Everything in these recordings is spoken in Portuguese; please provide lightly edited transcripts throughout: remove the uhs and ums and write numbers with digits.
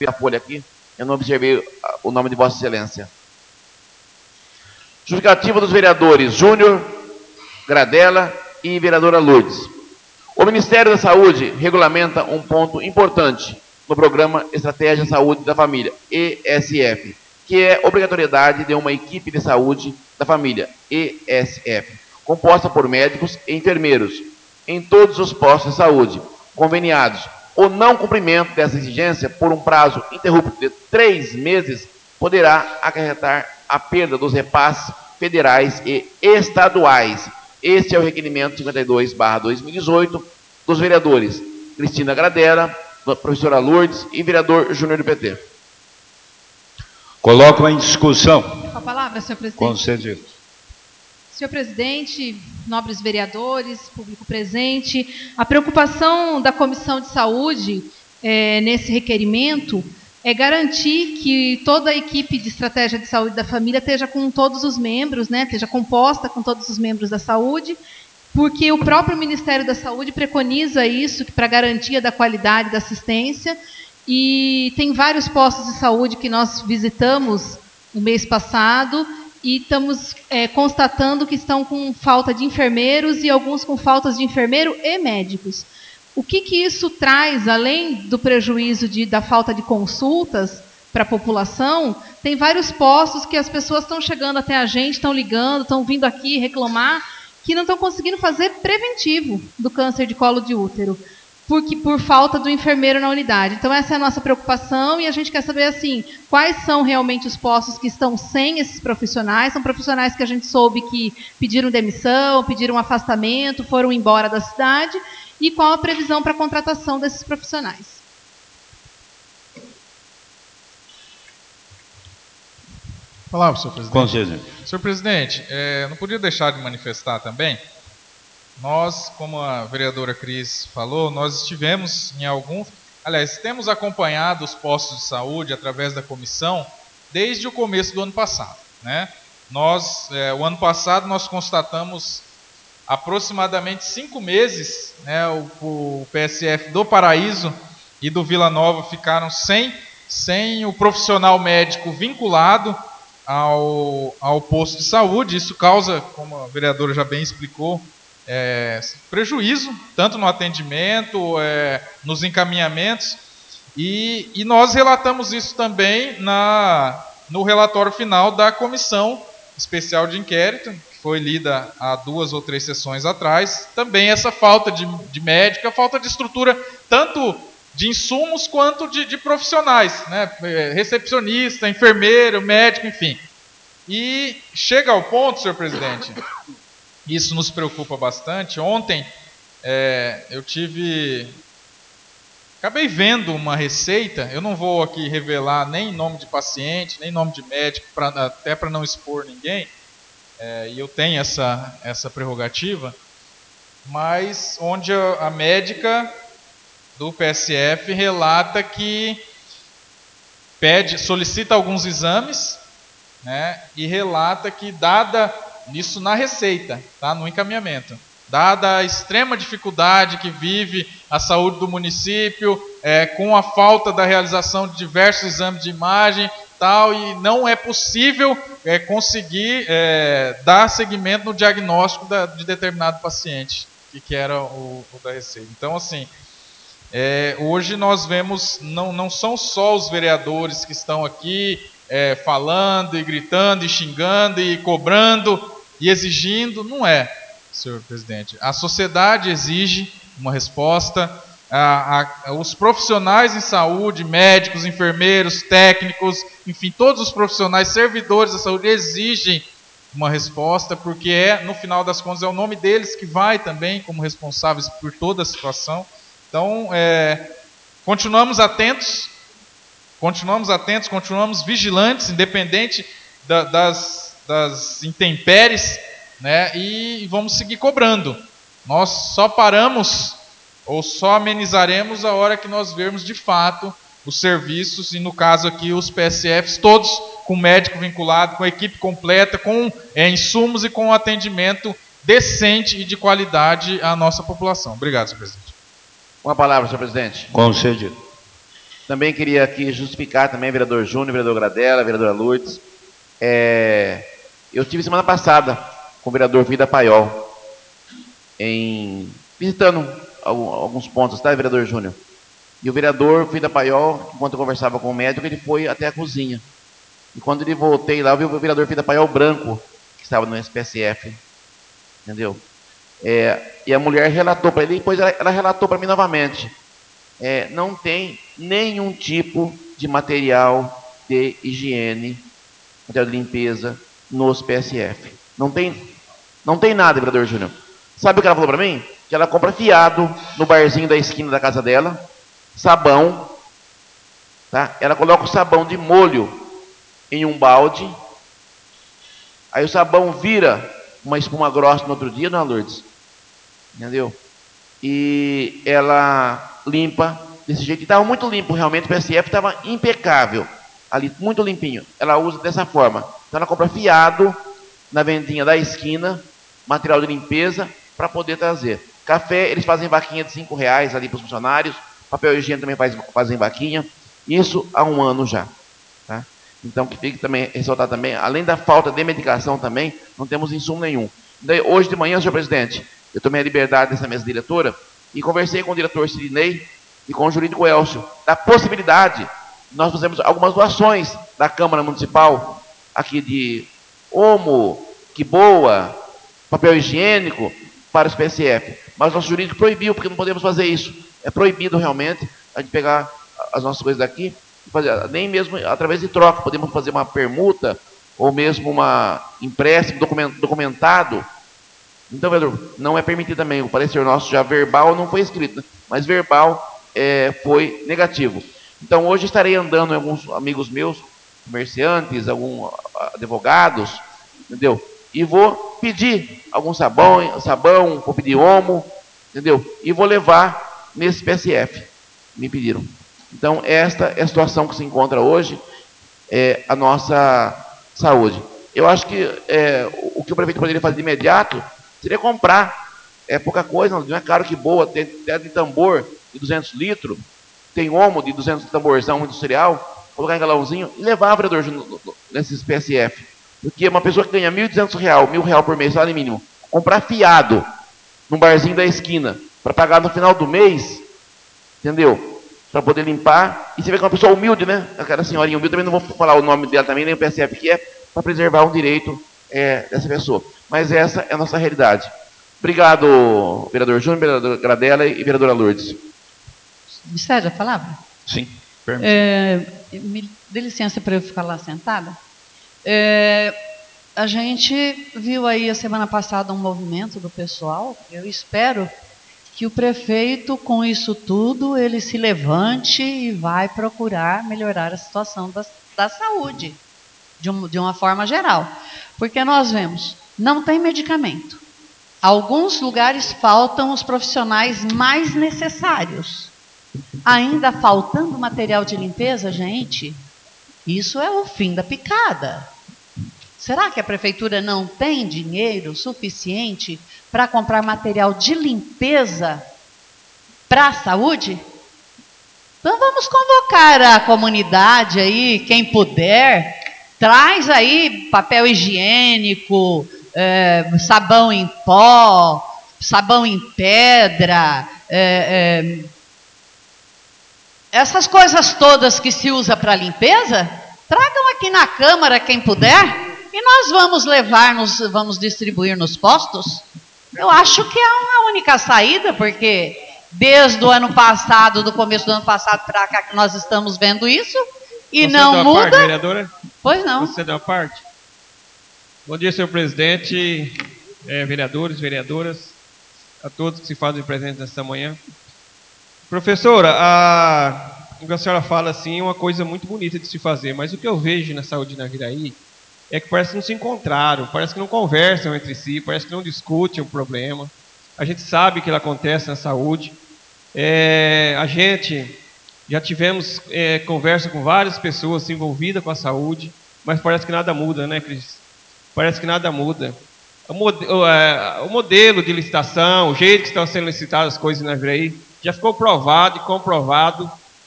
a folha aqui, eu não observei o nome de Vossa Excelência. Justificativa dos vereadores Júnior, Gradella e vereadora Lourdes. O Ministério da Saúde regulamenta um ponto importante no programa Estratégia Saúde da Família, ESF, que é a obrigatoriedade de uma equipe de saúde da família, ESF, composta por médicos e enfermeiros, em todos os postos de saúde, conveniados. O não cumprimento dessa exigência por um prazo interrupto de 3 meses poderá acarretar a perda dos repasses federais e estaduais. Este é o requerimento 52/2018 dos vereadores Cristina Gradella, professora Lourdes e vereador Júnior do PT. Coloco em discussão. Com a palavra, senhor presidente. Concedido. Senhor presidente, nobres vereadores, público presente, a preocupação da Comissão de Saúde nesse requerimento é garantir que toda a equipe de estratégia de saúde da família esteja com todos os membros, né, esteja composta com todos os membros da saúde, porque o próprio Ministério da Saúde preconiza isso para garantia da qualidade da assistência, e tem vários postos de saúde que nós visitamos no mês passado e estamos constatando que estão com falta de enfermeiros e alguns com faltas de enfermeiro e médicos. O que isso traz, além do prejuízo da falta de consultas para a população? Tem vários postos que as pessoas estão chegando até a gente, estão ligando, estão vindo aqui reclamar que não estão conseguindo fazer preventivo do câncer de colo de útero, por falta do enfermeiro na unidade. Então, essa é a nossa preocupação e a gente quer saber, assim, quais são realmente os postos que estão sem esses profissionais. São profissionais que a gente soube que pediram demissão, pediram afastamento, foram embora da cidade, e qual a previsão para a contratação desses profissionais. Palavra, senhor presidente. Concedido. Senhor presidente, não podia deixar de manifestar também. Nós, como a vereadora Cris falou, nós estivemos em temos acompanhado os postos de saúde através da comissão desde o começo do ano passado, né? O ano passado nós constatamos aproximadamente 5 meses, né, o PSF do Paraíso e do Vila Nova ficaram sem o profissional médico vinculado ao posto de saúde. Isso causa, como a vereadora já bem explicou, prejuízo, tanto no atendimento, nos encaminhamentos, e nós relatamos isso também no relatório final da Comissão Especial de Inquérito, que foi lida há 2 ou 3 sessões atrás. Também essa falta de médico, a falta de estrutura, tanto de insumos quanto de profissionais, né? Recepcionista, enfermeiro, médico, enfim. E chega ao ponto, senhor presidente, isso nos preocupa bastante. Ontem acabei vendo uma receita, eu não vou aqui revelar nem nome de paciente, nem nome de médico, até para não expor ninguém, e eu tenho essa prerrogativa, mas onde a médica do PSF relata que solicita alguns exames, né, e relata que, dada isso na receita, tá, no encaminhamento, dada a extrema dificuldade que vive a saúde do município, com a falta da realização de diversos exames de imagem, tal, e não é possível conseguir dar seguimento no diagnóstico de determinado paciente, que era o da receita. Então, assim, hoje nós vemos, não são só os vereadores que estão aqui falando e gritando e xingando e cobrando e exigindo, não é, senhor presidente. A sociedade exige uma resposta, os profissionais em saúde, médicos, enfermeiros, técnicos, enfim, todos os profissionais, servidores da saúde exigem uma resposta, porque no final das contas, é o nome deles que vai também como responsáveis por toda a situação. Então, continuamos atentos, continuamos vigilantes, independente das intempéries, né, e vamos seguir cobrando. Nós só paramos ou só amenizaremos a hora que nós vermos de fato os serviços, e no caso aqui os PSFs, todos com médico vinculado, com equipe completa, com insumos e com atendimento decente e de qualidade à nossa população. Obrigado, senhor presidente. Com a palavra, senhor presidente. Concedido. Também queria aqui justificar também, vereador Júnior, vereador Gradella, vereadora Lourdes. Eu estive semana passada com o vereador Vida Paiol, visitando alguns pontos, tá, vereador Júnior? E o vereador Vida Paiol, enquanto eu conversava com o médico, ele foi até a cozinha. E quando ele voltei lá, eu vi o vereador Vida Paiol branco, que estava no SPSF. Entendeu? E a mulher relatou para ele, e depois ela relatou para mim novamente. Não tem nenhum tipo de material de higiene, material de limpeza nos PSF. Não tem nada, vereador Júnior. Sabe o que ela falou para mim? Que ela compra fiado no barzinho da esquina da casa dela, sabão, tá? Ela coloca o sabão de molho em um balde, aí o sabão vira uma espuma grossa no outro dia, não, Lourdes? Entendeu? E ela limpa desse jeito. E estava muito limpo, realmente. O PSF estava impecável. Ali, muito limpinho. Ela usa dessa forma. Então, ela compra fiado na vendinha da esquina, material de limpeza, para poder trazer. Café, eles fazem vaquinha de R$5 ali para os funcionários. Papel higiênico também fazem vaquinha. Isso há um ano já. Tá? Então, que fique também ressaltar também, além da falta de medicação também, não temos insumo nenhum. Daí, hoje de manhã, senhor presidente, eu tomei a liberdade dessa mesa diretora e conversei com o diretor Sirinei e com o jurídico Elcio, da possibilidade de nós fazermos algumas doações da Câmara Municipal, aqui de Omo, que boa, papel higiênico, para os PSF. Mas o nosso jurídico proibiu, porque não podemos fazer isso. É proibido realmente a gente pegar as nossas coisas daqui e fazer, nem mesmo através de troca. Podemos fazer uma permuta ou mesmo uma empréstimo documentado. Então, vereador, não é permitido também. O parecer nosso já verbal não foi escrito, né? Mas verbal foi negativo. Então, hoje estarei andando em alguns amigos meus, comerciantes, alguns advogados, entendeu? E vou pedir algum sabão, vou pedir Omo, entendeu? E vou levar nesse PSF. Me pediram. Então, esta é a situação que se encontra hoje, a nossa saúde. Eu acho que o que o prefeito poderia fazer de imediato seria comprar. É pouca coisa, não é caro que boa. Tem de tambor de 200 litros, tem Omo de 200 tamborzão industrial, colocar em galãozinho e levar, vereador, nesses PSF. Porque uma pessoa que ganha R$1.200, R$1.000 por mês, salário mínimo, comprar fiado num barzinho da esquina para pagar no final do mês, entendeu? Para poder limpar. E você vê que é uma pessoa humilde, né? Aquela senhorinha humilde, também não vou falar o nome dela também, nem o PSF que é, para preservar um direito dessa pessoa. Mas essa é a nossa realidade. Obrigado, vereador Júnior, vereadora Gradella e vereadora Lourdes. Me cede a palavra? Sim, me dê licença para eu ficar lá sentada. A gente viu aí a semana passada um movimento do pessoal. Eu espero que o prefeito, com isso tudo, ele se levante e vai procurar melhorar a situação da saúde, de uma forma geral. Porque nós vemos, não tem medicamento. Alguns lugares faltam os profissionais mais necessários. Ainda faltando material de limpeza, gente, isso é o fim da picada. Será que a prefeitura não tem dinheiro suficiente para comprar material de limpeza para a saúde? Então vamos convocar a comunidade aí, quem puder, traz aí papel higiênico, sabão em pó, sabão em pedra, essas coisas todas que se usa para limpeza, tragam aqui na Câmara quem puder e nós vamos levar, vamos distribuir nos postos. Eu acho que é a única saída, porque desde o ano passado, do começo do ano passado para cá que nós estamos vendo isso e Você não muda. Parte, vereadora? Pois não. Você deu a parte? Bom dia, senhor presidente, vereadores, vereadoras, a todos que se fazem presentes nesta manhã. Professora, o que a senhora fala assim é uma coisa muito bonita de se fazer, mas o que eu vejo na saúde na Viraí é que parece que não se encontraram, parece que não conversam entre si, parece que não discutem o problema. A gente sabe que ele acontece na saúde. A gente já tivemos conversa com várias pessoas envolvidas com a saúde, mas parece que nada muda, né, Cris? Parece que nada muda. O modelo de licitação, o jeito que estão sendo licitadas as coisas na Viraí, já ficou provado e comprovado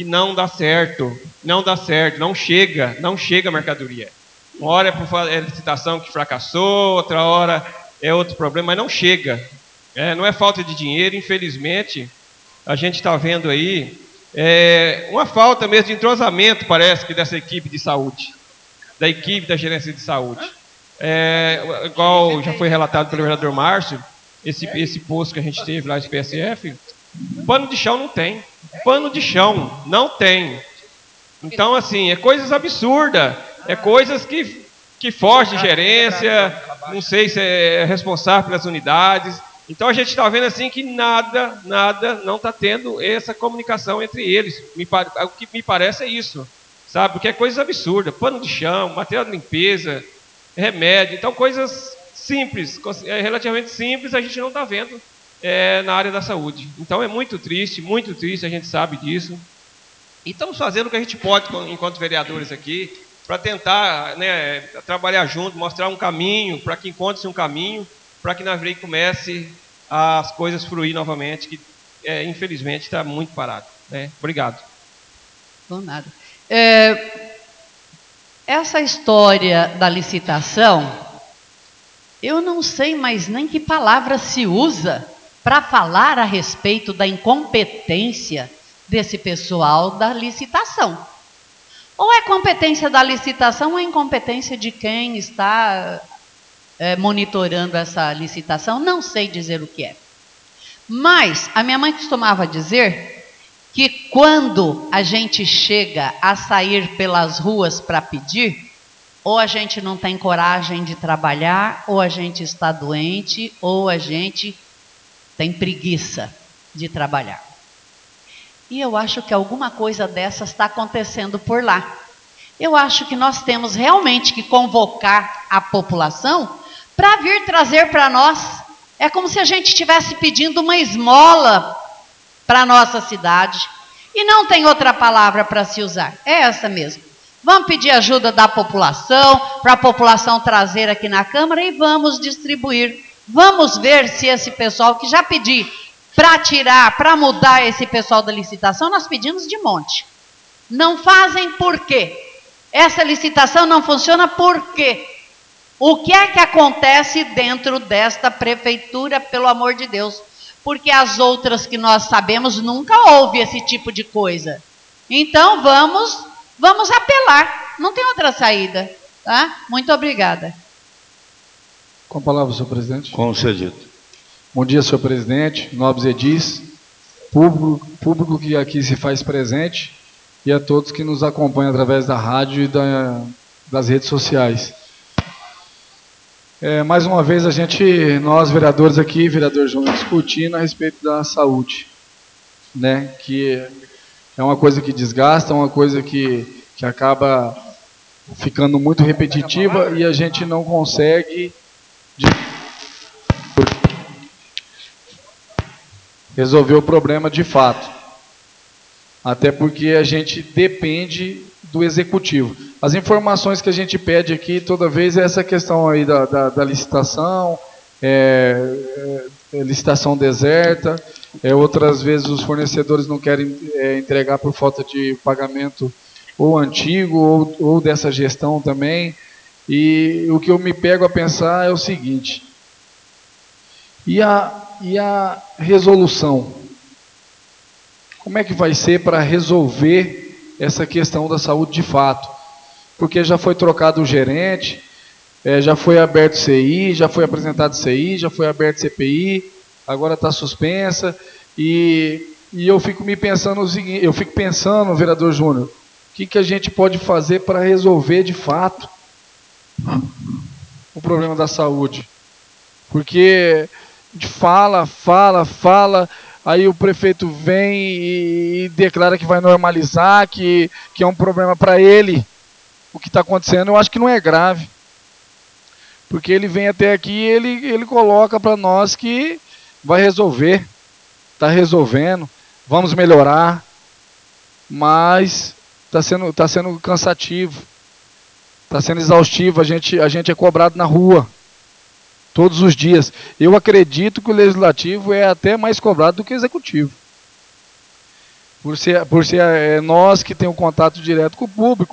que não dá certo, não chega a mercadoria. Uma hora é licitação que fracassou, outra hora é outro problema, mas não chega. Não é falta de dinheiro, infelizmente, a gente está vendo aí uma falta mesmo de entrosamento, parece que dessa equipe de saúde, da equipe da gerência de saúde. Igual já foi relatado pelo vereador Márcio, esse posto que a gente teve lá, esse PSF, pano de chão não tem. Pano de chão não tem. Então, assim, é coisas absurdas, é coisas que fogem de gerência, não sei se é responsável pelas unidades. Então, a gente está vendo assim que nada não está tendo essa comunicação entre eles. O que me parece é isso, sabe? Porque é coisas absurdas, pano de chão, material de limpeza, remédio. Então, coisas simples, relativamente simples, a gente não está vendo na área da saúde. Então, é muito triste, a gente sabe disso. E estamos fazendo o que a gente pode, enquanto vereadores aqui, para tentar trabalhar junto, mostrar um caminho, para que encontre-se um caminho, para que na Naviraí comece as coisas fluir novamente, que infelizmente está muito parado. Obrigado. Não, nada. Essa história da licitação, eu não sei mais nem que palavra se usa para falar a respeito da incompetência desse pessoal da licitação. Ou é competência da licitação ou é incompetência de quem está monitorando essa licitação, não sei dizer o que é. Mas a minha mãe costumava dizer que quando a gente chega a sair pelas ruas para pedir, ou a gente não tem coragem de trabalhar, ou a gente está doente, ou a gente tem preguiça de trabalhar. E eu acho que alguma coisa dessas está acontecendo por lá. Eu acho que nós temos realmente que convocar a população para vir trazer para nós. É como se a gente estivesse pedindo uma esmola para a nossa cidade. E não tem outra palavra para se usar. É essa mesmo. Vamos pedir ajuda da população, para a população trazer aqui na Câmara e vamos distribuir. Vamos ver se esse pessoal que já pedi para tirar, para mudar esse pessoal da licitação, nós pedimos de monte. Não fazem por quê? Essa licitação não funciona por quê? O que é que acontece dentro desta prefeitura, pelo amor de Deus? Porque as outras que nós sabemos nunca houve esse tipo de coisa. Então vamos apelar. Não tem outra saída, tá? Muito obrigada. Com a palavra, senhor presidente. Concedido. Bom dia, senhor presidente, nobres edis, público que aqui se faz presente e a todos que nos acompanham através da rádio e das redes sociais. Mais uma vez nós vereadores aqui, vereador Júnior, discutindo a respeito da saúde, né? Que é uma coisa que desgasta, uma coisa que acaba ficando muito repetitiva e a gente não consegue resolver o problema de fato. Até porque a gente depende do executivo. As informações que a gente pede aqui toda vez é essa questão aí da licitação, licitação deserta, outras vezes os fornecedores não querem entregar por falta de pagamento ou antigo ou dessa gestão também. E o que eu me pego a pensar é o seguinte: e a resolução? Como é que vai ser para resolver essa questão da saúde de fato? Porque já foi trocado o gerente, já foi aberto CI, já foi apresentado CI, já foi aberto CPI, agora está suspensa, e eu fico pensando o seguinte, vereador Júnior, o que a gente pode fazer para resolver de fato o problema da saúde? Porque a gente fala, aí o prefeito vem e declara que vai normalizar, que é um problema para ele. O que está acontecendo, eu acho que não é grave. Porque ele vem até aqui e ele coloca para nós que vai resolver, está resolvendo, vamos melhorar, mas está sendo cansativo, está sendo exaustivo, a gente é cobrado na rua. Todos os dias. Eu acredito que o legislativo é até mais cobrado do que o executivo. Por ser nós que temos contato direto com o público.